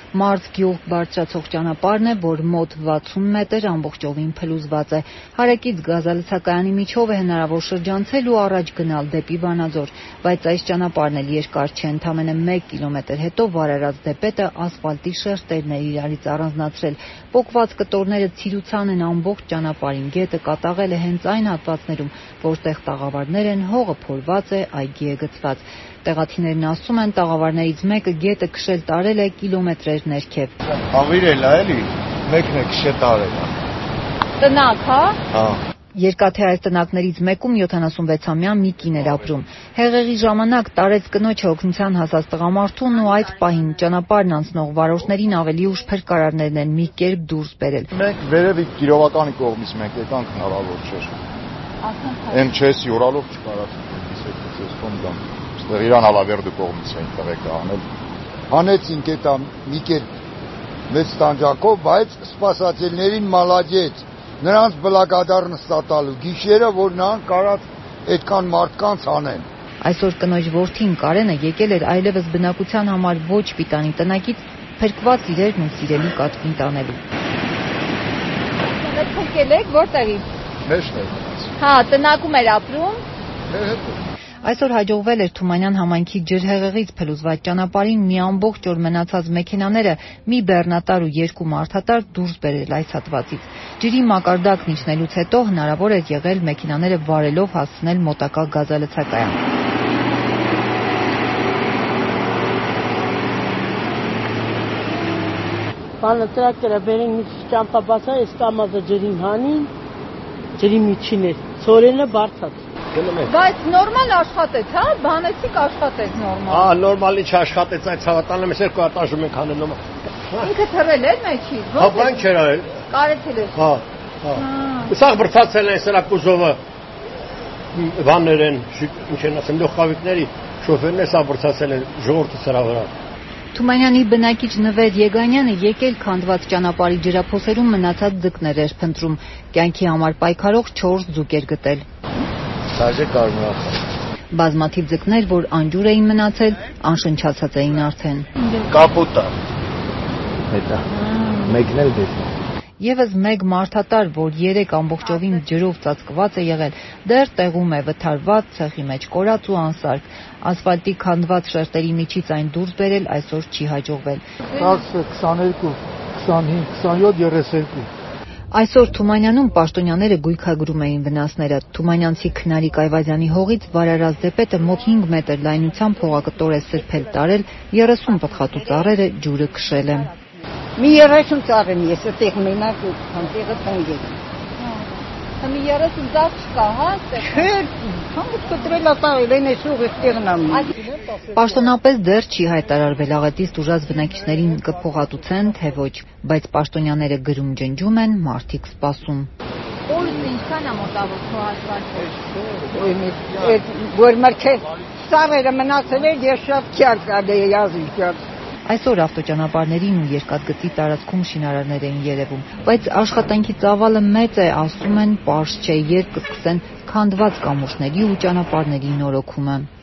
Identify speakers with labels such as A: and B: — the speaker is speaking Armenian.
A: Մարզ-գյուղ բարձրացող ճանապարհն է, որ մոտ 60 մետր ամբողջովին փլուզված է։ Հարակից գազալցակայանի միջով է հնարավոր շրջանցել ու առաջ գնալ դեպի Վանաձոր, բայց այս ճանապարհն էլ երկար չէ, ընդամենը 1 կիլոմետր հետո վարարած դեպետը ասֆալտի շերտերն է իրարից առանձնացրել։ Պոկված կտորները ցիրուցան են ամբողջ ճանապարհին, գետը կատաղել է հենց այն հատվածներում, որտեղ տաղավարներ են, հողը փորված է, այգի է գցված։ Տեղացիներն ասում են, տաղավարներից մեկը գետը քշել տարել է կիլոմետրեր ներքև։
B: Հավիրել է էլի, մեկն է քշել տարել է։
A: Տնակ, հա։
B: Հա։
A: Երկաթե այս տնակներից մեկում 76-ամյա մի կին էր ապրում։ Հեղեղի ժամանակ տարեց կնոջը օգնության հասած տղամարդուն ու այդ պահին ճանապարհն անցնող վարորդներին ավելի ուշ փրկարարներն են մի կերպ դուրս բերել։
B: Մենք վերևի Կիրովականի կողմից մենք եկանք, հնարավոր չէր։ M6 յորալով չկարած դիսեկցիոս կոնդամ։ Այստեղ Իրան Ալավերդի կողմից էին տղեկը անել։ Հանեցինք էտա մի կերպ մեծ տանջակով, բայց սպասածելներին մալաջեց։ Նրանց բլագադար նստատալու գիշերը, որ նրանք կարած այդքան մարդկանց անեն։
A: Այսօր կնոջ որդին Կարենը եկել էր այլևս բնակության համար ոչ պիտանի տնակից փրկված իրերն ու սիրելի կատվին տանելու։ Փրկել եք որտեղից։
B: Մեջն էր։
A: Հա, տնակում էր ապրում։
B: Մեր հետ։
A: Այսօր հաջողվել էր Թումանյան համայնքի ջրհեղեղից փլուզված ճանապարհին մի ամբողջ օր մնացած մեքենաները մի բեռնատար ու երկու մարդատար դուրս բերել այս հատվածից։ Ջրի մակարդակն իջնելուց հետո հնարավոր էր եղել մեքենաները վարելով հասցնել մոտակա գազալցակայան։
C: Բանը տրակտորը բերեն մի ճամփաբացա, այս կամազը ջրին հանին, ջրի միջին է, ծորենը բարձած։
A: Բայց նորմալ աշխատեց, հա, բանեցիք աշխատեց նորմալ։
D: Հա, նորմալի չաշխատեց, այդ ցավատանը մեզ երկու ատաժում ենք անելու։
A: Ինքը թռել էր մեջից։
D: Հա, բան չէր արել։
A: Կարեցել էր։
D: Հա, հա։ Սաղ բրցացել են սրա կուզովը բաներ են, ինչ են ասեմ, լոխավիկների շոֆերն է սա բրցացել են ժողովրդի սրա վրա։
A: Թումանյանի բնակիչ Նվեր Եգանյանը եկել քանդված ճանապարհի ջրափոսերում մնացած ձկներ էր փնտրում, կյանքի համար պայքարող 4 ձուկ էր գտել։
B: Սաժե կարմրախ։
A: Բազմաթիվ ձկներ, որ անջուր էին մնացել, անշնչացած էին արդեն։
B: Կապուտա։ Հետա։ Մեկն էլ դեպի։
A: Եվս մեկ մարդատար, որ 3 ամբողջովին ջրով ծածկված է եղել, դեռ տեղում է վթարված, ցեղի մեջ կորած ու անսարք։ Ասֆալտի քանդված շերտերի միջից այն դուրս բերել այսօր չի հաջողվել։
B: 22, 25, 27, 32։
A: Այսօր Թումանյանում պաշտոնյաները գույքագրում էին վնասները։ Թումանյանցի Քնարիկ Այվազյանի հողից վարարած դեպետը մոտ 5 մետր լայնությամբ փողակտոր է սրբել տարել, 30 պտղատու ծառերը ջուրը քշել է։
C: Մի 30 ծառ եմ ես այդտեղ մենակ ու քանտեղը տնգել։
A: Հա մի 30 ծառ չկա, հա, այդտեղ։
C: Չէ, քանդ կտրել ատաղել են այսուղ այդտեղն ամ։
A: Պաշտոնապես դեռ չի հայտարարվել աղետից տուժած բնակիչներին կփողատուցեն, թե ոչ, բայց պաշտոնյաները գրում ջնջում են, մարդիկ սպասում։ Օրը ինչքան է մոտավոր փողացված։
C: Որ մրգե ծառերը մնացել են, ես շատ քյակ ալի yazık։
A: Այսօր ավտոճանապարհներին ու երկաթգծի տարածքում շինարարներ էին երևում, բայց աշխատանքի ծավալը մեծ է, ասում են, պարզ չէ, երբ կսկսեն քանդված կամուրջների ու ճանապարհների նորոգումը։